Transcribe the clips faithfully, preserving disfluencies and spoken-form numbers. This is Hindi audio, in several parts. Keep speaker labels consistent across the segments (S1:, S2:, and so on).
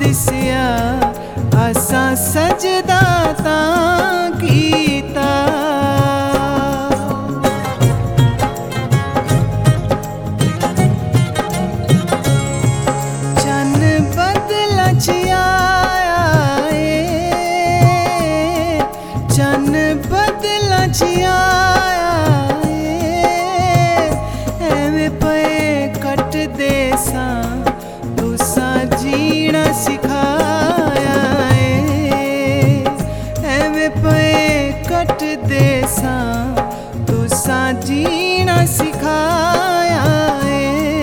S1: दिसिया असा सजदा तां कीता। चन बदला च आया ए, चन बदला च आया ए, एवें पे कट दे सां तुसां जीना सिखाया ए, एवें पे कट दे सां तुसां जीना सिखाया ए।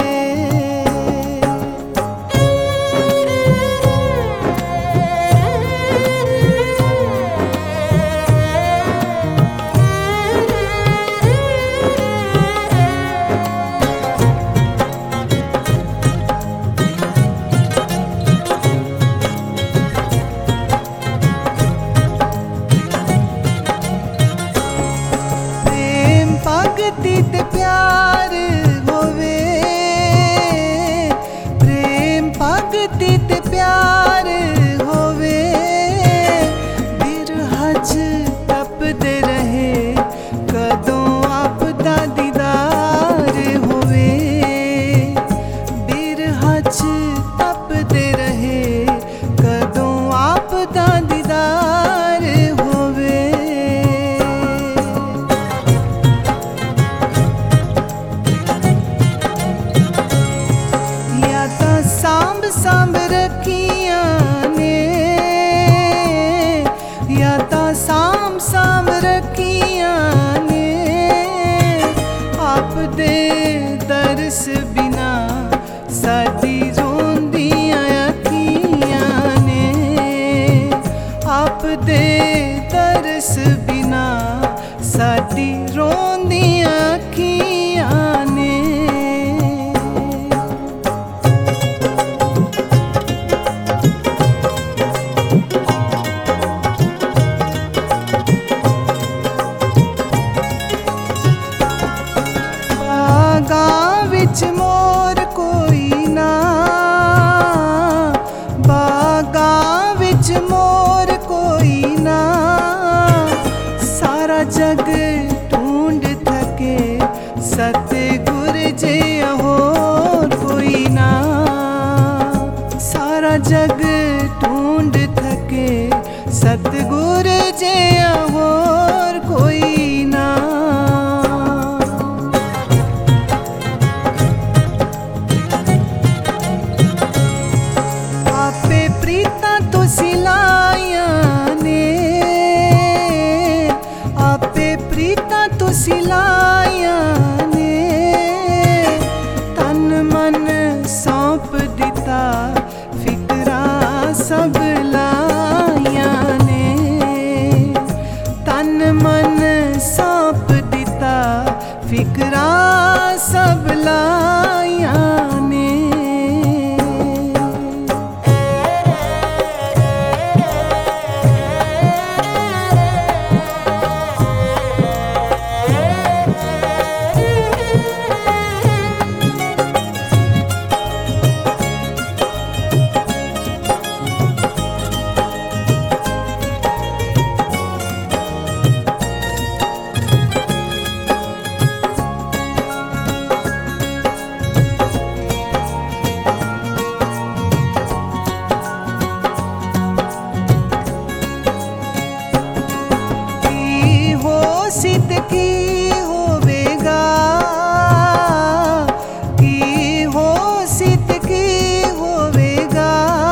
S1: भगती ते प्यार होवे, प्रेम भगती ते प्यार होवे, बिरहा च तपदे रहे कदों आपदा दीदार होवे, बिरहा च तपदे रहे कदों आपदा दीदार होवे। सांभ सांभ रखियां ने, या ता सांभ सांभ रखियां ने, आप दे दरस बिना साडी रोंदियां अखियां ने, आप दे दरस बिना साडी रोंदियां अखियां ने। बागां विच मोर कोई ना, बागां विच मोर कोई ना, सारा जग ढूंढ थके सतगुर जिहा होर कोई ना, सारा जग ढूंढ थके सतगुर जिहा होर कोई ना। प्रीतां तो सिलाइयां ने, आपे प्रीतां तो सिलाइयां ने, तन मन सौंप दिता फिकरां सब लाइयां ने, तन मन सौंप दिता फिकरां सब लाइयां ने। सित की होवेगा, की हो सित की होवेगा,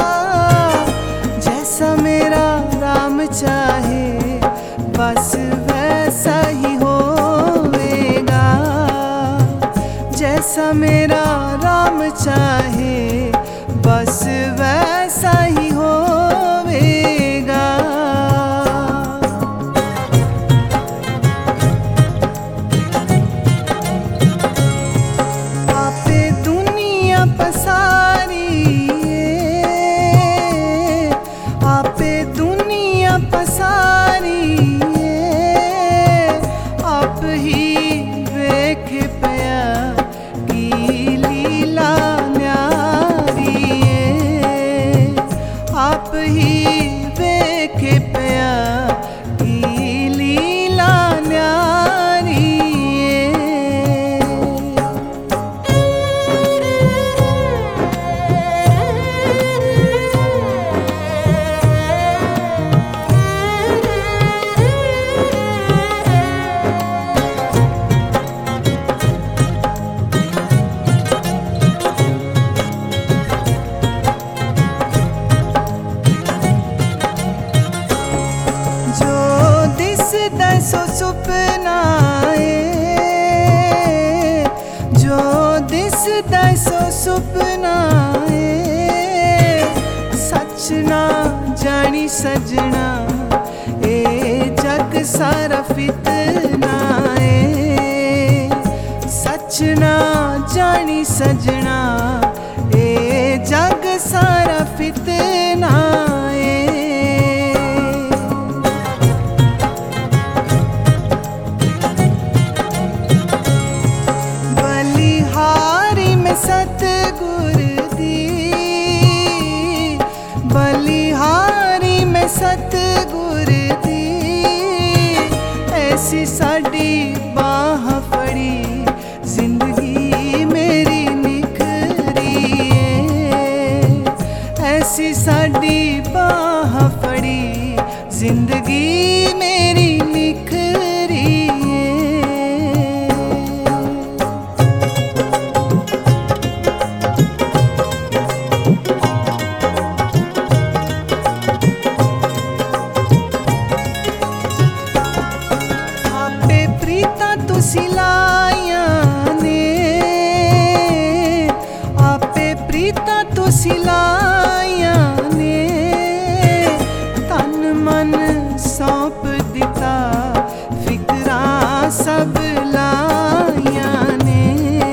S1: जैसा मेरा राम चाहे बस वैसा ही होवेगा, जैसा मेरा राम चाहे बस वैसा ही होवेगा। आपे दुनिया पसारी, दिसदा सो सुपना ए, जो दिसदा सो सुपना ए, सच ना जानी सजना ए जग सारा फितना ए, सच ना जानी सजना ए जग सारा फितना ए। बलिहारी में सतगुर दी, बलिहारी में सतगुर दी, ऐसी साड़ी बाह फड़ी जिंदगी मेरी निखरी है, ऐसी साड़ी बाह फड़ी जिंदगी मेरी निखरी है। आपे प्रीता तुसी लाया ने, आपे प्रीता तुसी लाया ने, तन मन सौंप दिता फिकरा सब लाया ने,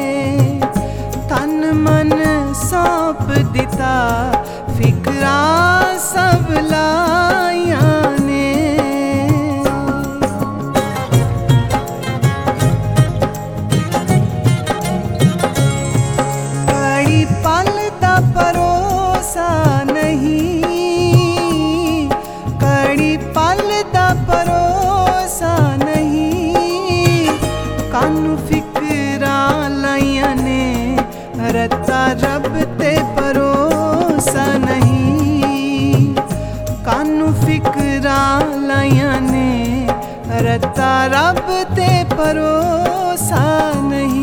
S1: तन मन सौंप दिता फिकरा सब लाया ने। कड़ी पल दा भरोसा नहीं, कड़ी पल दा भरोसा नहीं, कानू फिकरा लाइया ने रत्ता रब ते भरोसा नहीं, कानू फिकरा लाइया ने रत्ता रब ते भरोसा नहीं।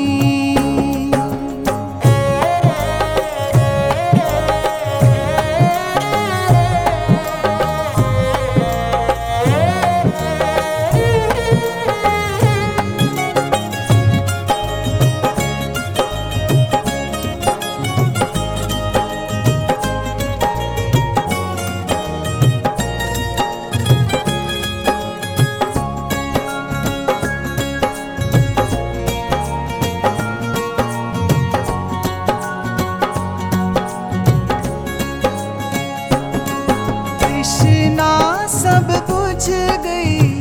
S1: तृष्णा सब बुझ गई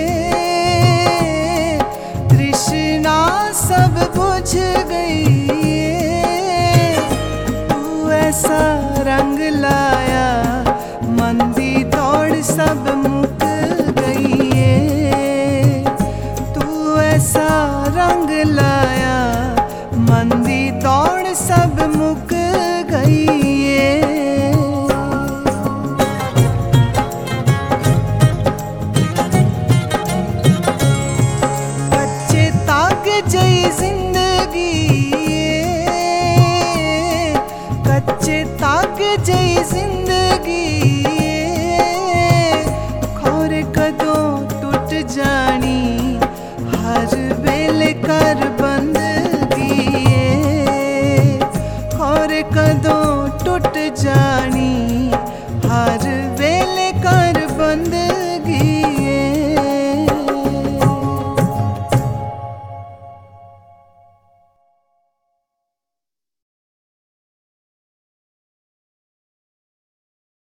S1: है, तृष्णा सब बुझ गई है, तू ऐसा रंग लाया मन दी दौड़ सब मुक गई है, तू ऐसा रंग लाया मन दी दौड़ सब मुक गई है। जई जिंदगी कच्चे ताक जई जिंदगी, खोरे कदों